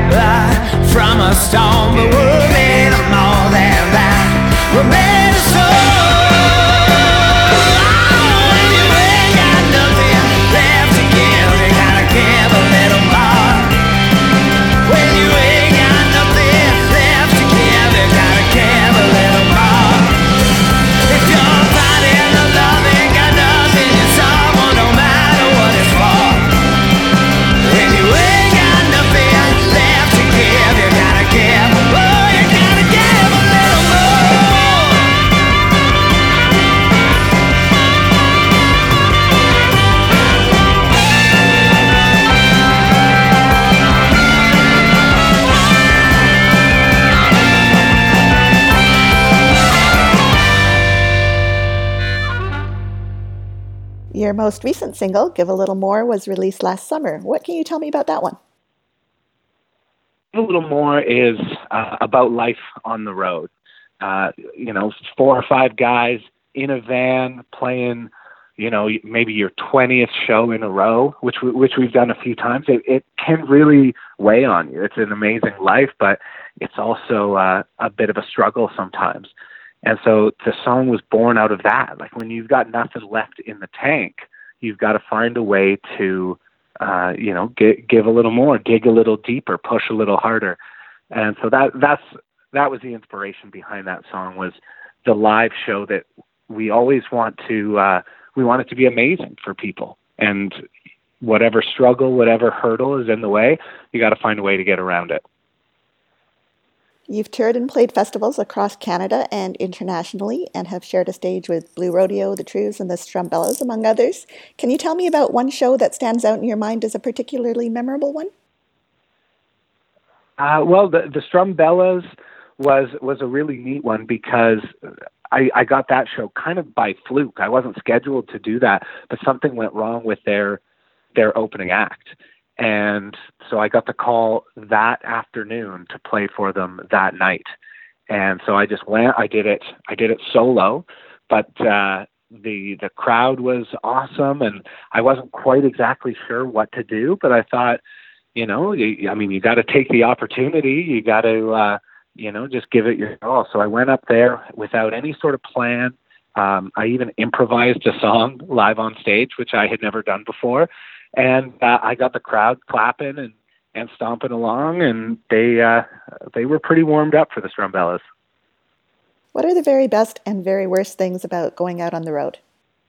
blood from a stone, but we're made of more than that. We're made of soul. When you ain't got nothing left to give, you gotta give a little more. When you ain't got nothing left to give, you gotta give a little more. If you're finding the love ain't got nothing, it's someone no matter what it's for. When you ain't got nothing left to give, you gotta give, oh, you gotta give a little more. Your most recent single, Give a Little More, was released last summer. What can you tell me about that one? A little more is about life on the road. 4 or 5 guys in a van playing, maybe your 20th show in a row, which we've done a few times. It can really weigh on you. It's an amazing life, but it's also a bit of a struggle sometimes. And so the song was born out of that. Like when you've got nothing left in the tank, you've got to find a way to, give a little more, dig a little deeper, push a little harder. And so that was the inspiration behind that song, was the live show that we always want to, we want it to be amazing for people. And whatever struggle, whatever hurdle is in the way, you got to find a way to get around it. You've toured and played festivals across Canada and internationally and have shared a stage with Blue Rodeo, the Trews, and the Strumbellas, among others. Can you tell me about one show that stands out in your mind as a particularly memorable one? Well, the Strumbellas was a really neat one because I got that show kind of by fluke. I wasn't scheduled to do that, but something went wrong with their opening act. And so I got the call that afternoon to play for them that night. And so I just went, I did it solo, but the crowd was awesome, and I wasn't quite exactly sure what to do, but I thought, you got to take the opportunity. You got to, just give it your all. So I went up there without any sort of plan. I even improvised a song live on stage, which I had never done before. And I got the crowd clapping and stomping along, and they were pretty warmed up for the Strumbellas. What are the very best and very worst things about going out on the road?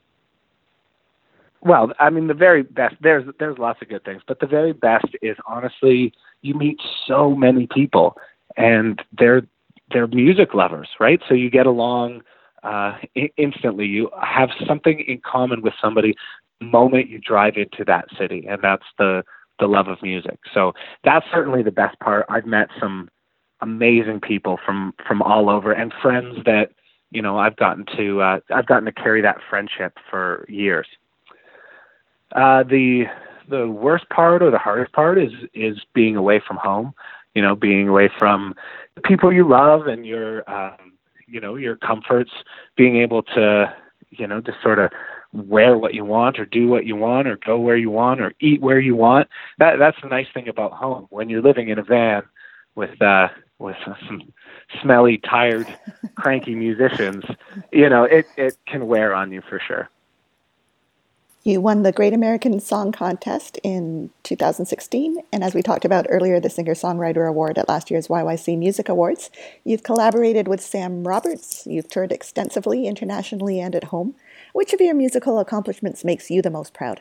Well, the very best, there's lots of good things, but the very best is honestly, you meet so many people, and they're music lovers, right? So you get along instantly. You have something in common with somebody the moment you drive into that city, and that's the love of music. So that's certainly the best part. I've met some amazing people from all over, and friends that I've gotten to carry that friendship for years. The worst part or the hardest part is being away from home. Being away from the people you love and your comforts. Being able to just sort of wear what you want or do what you want or go where you want or eat where you want. That's the nice thing about home. When you're living in a van with some smelly, tired, cranky musicians, it can wear on you for sure. You won the Great American Song Contest in 2016, and as we talked about earlier, the Singer-Songwriter Award at last year's YYC Music Awards. You've collaborated with Sam Roberts. You've toured extensively, internationally and at home. Which of your musical accomplishments makes you the most proud?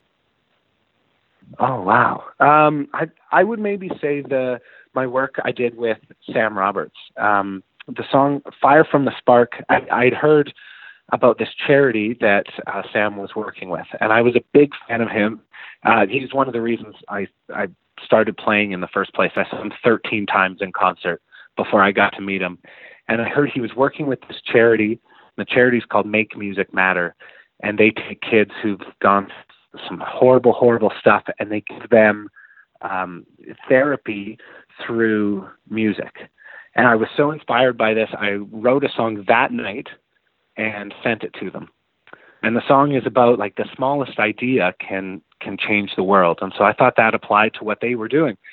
Oh, wow. I would maybe say my work I did with Sam Roberts. The song Fire from the Spark, I'd heard about this charity that Sam was working with, and I was a big fan of him. He's one of the reasons I started playing in the first place. I saw him 13 times in concert before I got to meet him, and I heard he was working with this charity. The charity's called Make Music Matter, and they take kids who've gone through some horrible, horrible stuff, and they give them therapy through music. And I was so inspired by this, I wrote a song that night and sent it to them. And the song is about like the smallest idea can change the world. And so I thought that applied to what they were doing.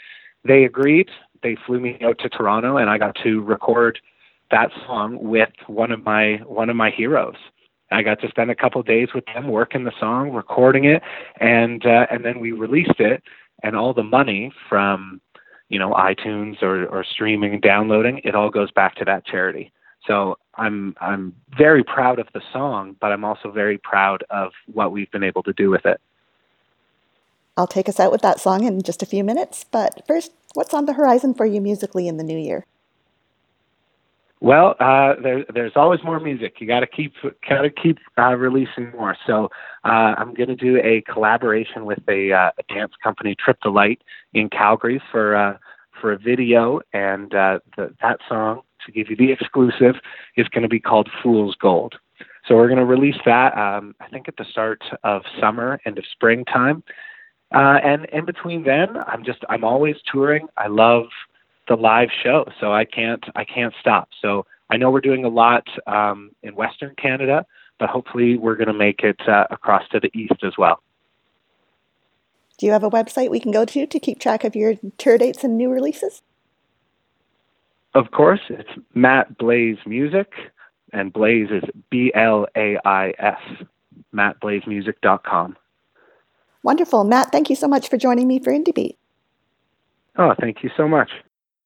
they agreed. They flew me out to Toronto, and I got to record that song with one of my heroes. I got to spend a couple of days with them working the song, recording it, and then we released it. And all the money from, iTunes or streaming and downloading, it all goes back to that charity. So I'm very proud of the song, but I'm also very proud of what we've been able to do with it. I'll take us out with that song in just a few minutes. But first, what's on the horizon for you musically in the new year? Well, there's always more music. You got to keep releasing more. So I'm going to do a collaboration with a dance company, Trip the Light, in Calgary for a video, and that song, to give you the exclusive, is going to be called Fool's Gold. So we're going to release that, I think, at the start of summer, end of springtime, and in between then, I'm always touring. I love the live show, so I can't stop. So I know we're doing a lot in Western Canada, but hopefully we're going to make it across to the east as well. Do you have a website we can go to keep track of your tour dates and new releases? Of course, it's Matt Blaze Music, and Blaze is BLAIS, mattblazemusic.com. Wonderful. Matt, thank you so much for joining me for Indie Beat. Oh, thank you so much.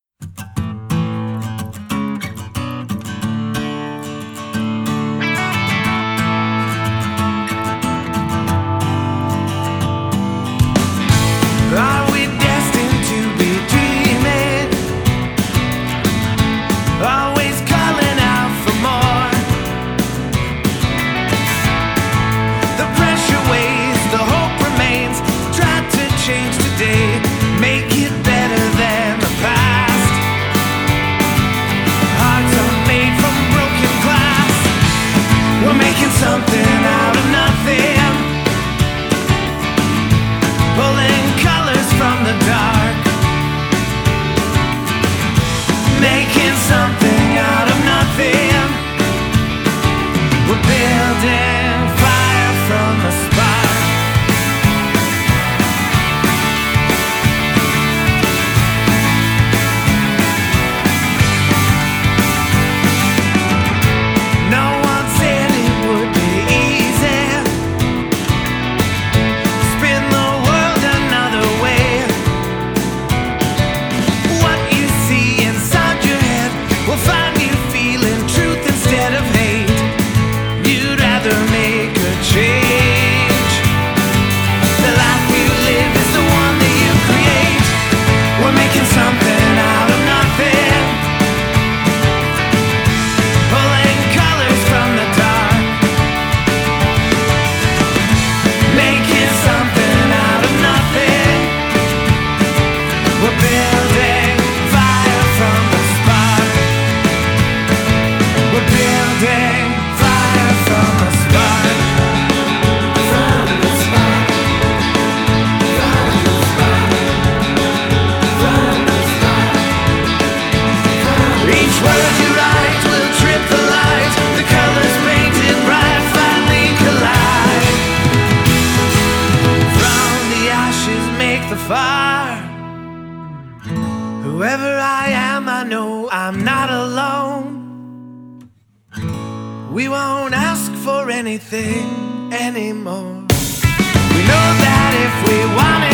Are we destined to be dreaming? Always calling out for more. The pressure weighs, the hope remains. Try to change today, make it better than the past. Hearts are made from broken glass. We're making something out of nothing. Pulling colors from the dark, making something out of nothing. We're building fire from a spark. No one said it would be easy. Spin the world another way. What you see inside your head will find you feeling truth instead of hate. You'd rather make a change. The life you live is the one that you create. We're making something out of nothing. Pulling colors from the dark. Making something out of nothing. We're building fire from the spark. We're building fire from the spark. From the spark. From the spark. From the spark. Each word you write will trip the light. The colors painted bright finally collide. From the ashes make the fire. Whoever I am, I know I'm not alone. We won't ask for anything anymore. We know that if we want